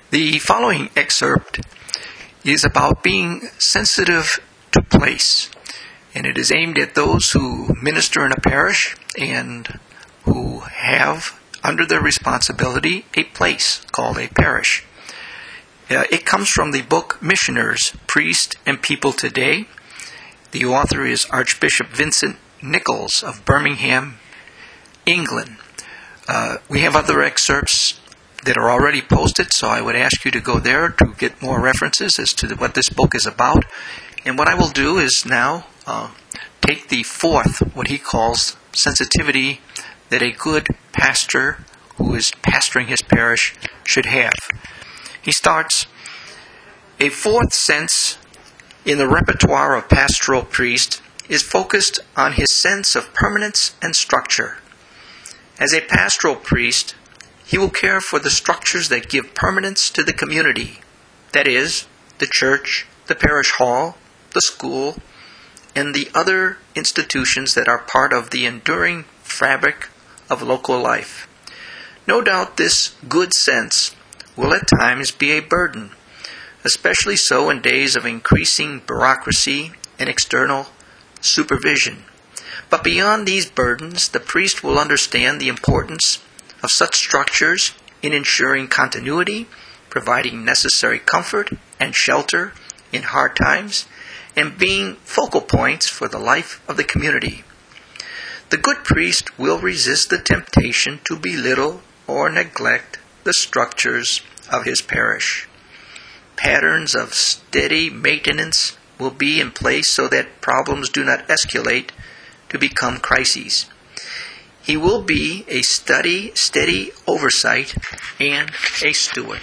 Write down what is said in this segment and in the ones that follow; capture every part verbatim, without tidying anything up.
The following excerpt is about being sensitive to place, and it is aimed at those who minister in a parish and who have under their responsibility a place called a parish. Uh, it comes from the book Missioners, Priest and People Today. The author is Archbishop Vincent Nichols of Birmingham, England. Uh, we have other excerpts that are already posted, so I would ask you to go there to get more references as to the, what this book is about. And what I will do is now uh, take the fourth, what he calls sensitivity that a good pastor who is pastoring his parish should have. He starts, a fourth sense in the repertoire of pastoral priest is focused on his sense of permanence and structure. As a pastoral priest, he will care for the structures that give permanence to the community, that is, the church, the parish hall, the school, and the other institutions that are part of the enduring fabric of local life. No doubt this good sense will at times be a burden, especially so in days of increasing bureaucracy and external supervision. But beyond these burdens, the priest will understand the importance of such structures in ensuring continuity, providing necessary comfort and shelter in hard times, and being focal points for the life of the community. The good priest will resist the temptation to belittle or neglect the structures of his parish. Patterns of steady maintenance will be in place so that problems do not escalate to become crises. He will be a steady, steady oversight and a steward.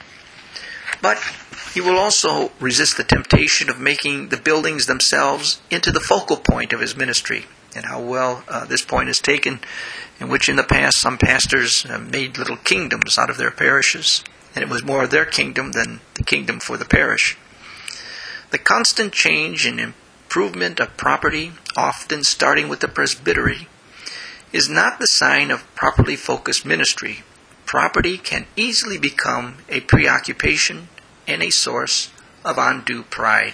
But he will also resist the temptation of making the buildings themselves into the focal point of his ministry, and how well uh, this point is taken, in which in the past some pastors uh, made little kingdoms out of their parishes, and it was more their kingdom than the kingdom for the parish. The constant change and improvement of property, often starting with the presbytery, is not the sign of properly focused ministry. Property can easily become a preoccupation and a source of undue pride.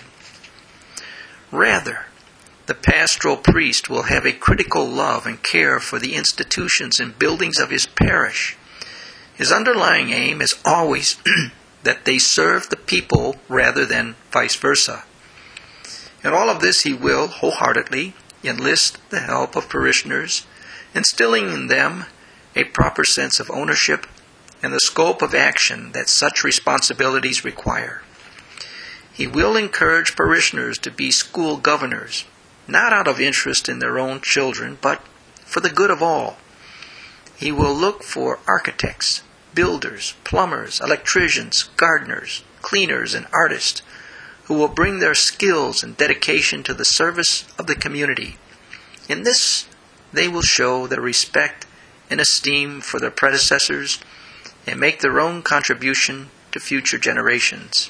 Rather, the pastoral priest will have a critical love and care for the institutions and buildings of his parish. His underlying aim is always that they serve the people rather than vice versa. In all of this, he will wholeheartedly enlist the help of parishioners, instilling in them a proper sense of ownership and the scope of action that such responsibilities require. He will encourage parishioners to be school governors, not out of interest in their own children, but for the good of all. He will look for architects, builders, plumbers, electricians, gardeners, cleaners, and artists who will bring their skills and dedication to the service of the community. In this, they will show their respect and esteem for their predecessors and make their own contribution to future generations.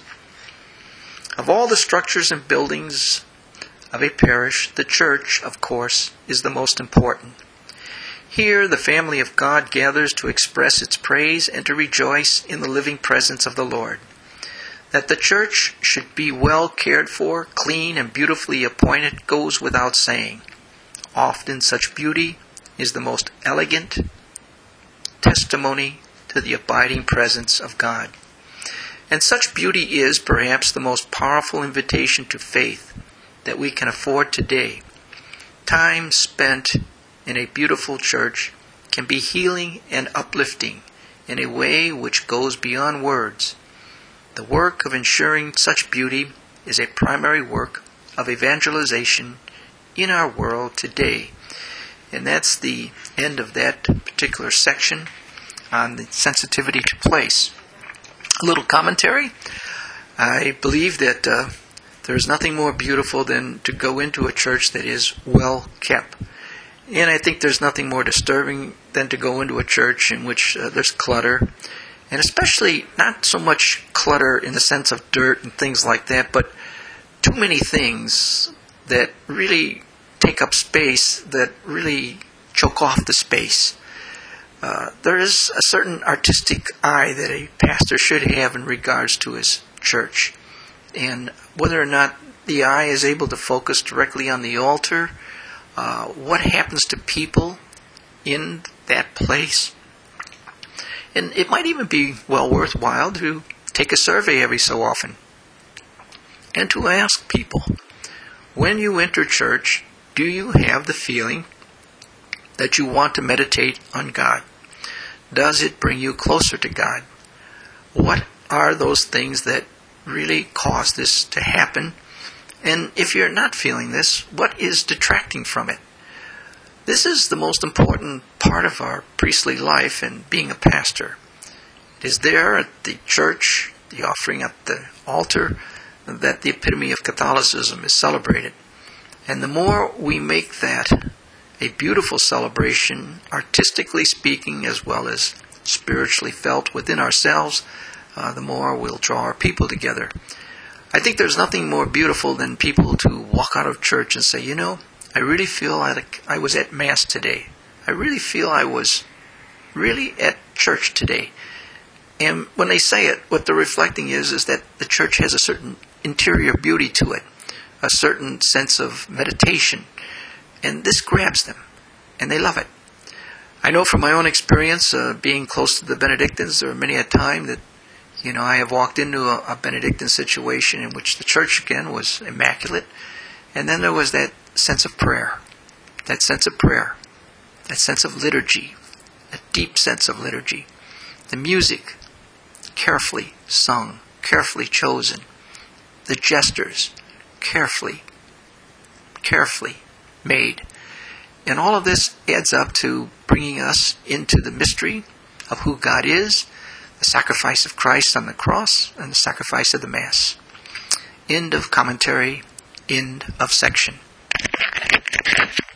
Of all the structures and buildings of a parish, the church, of course, is the most important. Here, the family of God gathers to express its praise and to rejoice in the living presence of the Lord. That the church should be well cared for, clean, and beautifully appointed goes without saying. Often such beauty is the most elegant testimony to the abiding presence of God. And such beauty is perhaps the most powerful invitation to faith that we can afford today. Time spent in a beautiful church can be healing and uplifting in a way which goes beyond words. The work of ensuring such beauty is a primary work of evangelization in our world today. And that's the end of that particular section on the sensitivity to place. A little commentary. I believe that uh, there's nothing more beautiful than to go into a church that is well kept. And I think there's nothing more disturbing than to go into a church in which uh, there's clutter. And especially not so much clutter in the sense of dirt and things like that, but too many things that really take up space, that really choke off the space. Uh, there is a certain artistic eye that a pastor should have in regards to his church. And whether or not the eye is able to focus directly on the altar, uh, what happens to people in that place. And it might even be well worthwhile to take a survey every so often and to ask people, when you enter church, do you have the feeling that you want to meditate on God? Does it bring you closer to God? What are those things that really cause this to happen? And if you're not feeling this, what is detracting from it? This is the most important part of our priestly life and being a pastor. It is there at the church, the offering at the altar, that the epitome of Catholicism is celebrated. And the more we make that a beautiful celebration, artistically speaking, as well as spiritually felt within ourselves, uh, the more we'll draw our people together. I think there's nothing more beautiful than people to walk out of church and say, you know, I really feel like I was at Mass today. I really feel I was really at church today. And when they say it, what they're reflecting is, is that the church has a certain interior beauty to it, a certain sense of meditation. And this grabs them, and they love it. I know from my own experience, uh, being close to the Benedictines, there are many a time that, you know, I have walked into a, a Benedictine situation in which the church, again, was immaculate. And then there was that sense of prayer, that sense of prayer, that sense of liturgy, a deep sense of liturgy. The music, carefully sung, carefully chosen. The gestures, carefully, carefully made. And all of this adds up to bringing us into the mystery of who God is, the sacrifice of Christ on the cross, and the sacrifice of the Mass. End of commentary. End of section.